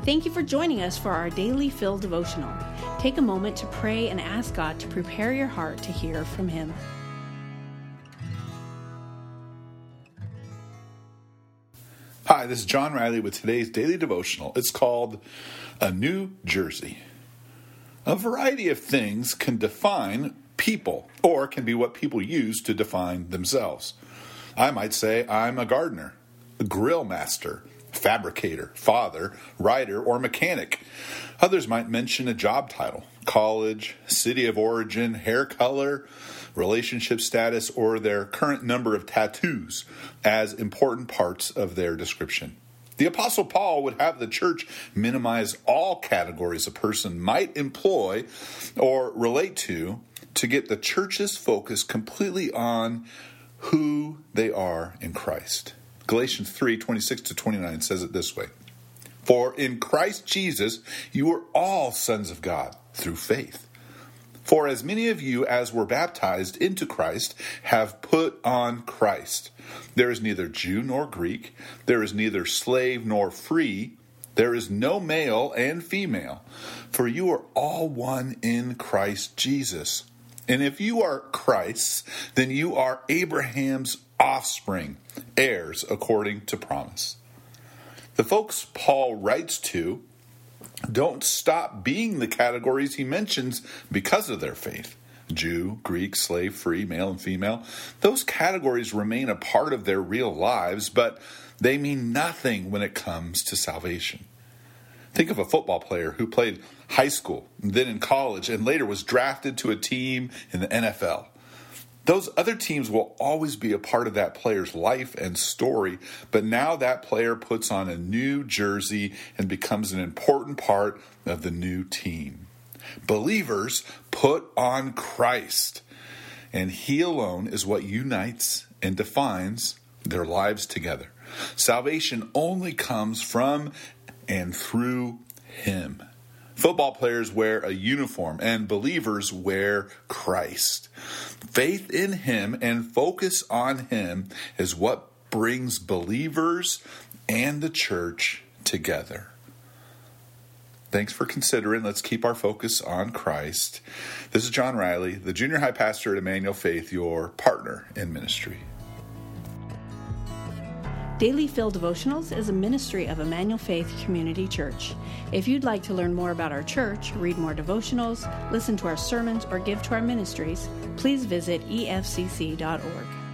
Thank you for joining us for our Daily Fill devotional. Take a moment to pray and ask God to prepare your heart to hear from Him. Hi, this is John Riley with today's Daily Devotional. It's called A New Jersey. A variety of things can define people, or can be what people use to define themselves. I might say I'm a gardener, a grill master, fabricator, father, writer, or mechanic. Others might mention a job title, college, city of origin, hair color, relationship status, or their current number of tattoos as important parts of their description. The Apostle Paul would have the church minimize all categories a person might employ or relate to get the church's focus completely on who they are in Christ. Galatians 3:26-29 says it this way: For in Christ Jesus you are all sons of God through faith. For as many of you as were baptized into Christ have put on Christ. There is neither Jew nor Greek, there is neither slave nor free, there is no male and female, for you are all one in Christ Jesus. And if you are Christ's, then you are Abraham's offspring, heirs according to promise. The folks Paul writes to don't stop being the categories he mentions because of their faith. Jew, Greek, slave, free, male and female. Those categories remain a part of their real lives, but they mean nothing when it comes to salvation. Think of a football player who played high school, then in college, and later was drafted to a team in the NFL. Those other teams will always be a part of that player's life and story, but now that player puts on a new jersey and becomes an important part of the new team. Believers put on Christ, and He alone is what unites and defines their lives together. Salvation only comes from and through Him. Football players wear a uniform, and believers wear Christ. Faith in Him and focus on Him is what brings believers and the church together. Thanks for considering. Let's keep our focus on Christ. This is John Riley, the junior high pastor at Emmanuel Faith, your partner in ministry. Daily Fill Devotionals is a ministry of Emmanuel Faith Community Church. If you'd like to learn more about our church, read more devotionals, listen to our sermons, or give to our ministries, please visit efcc.org.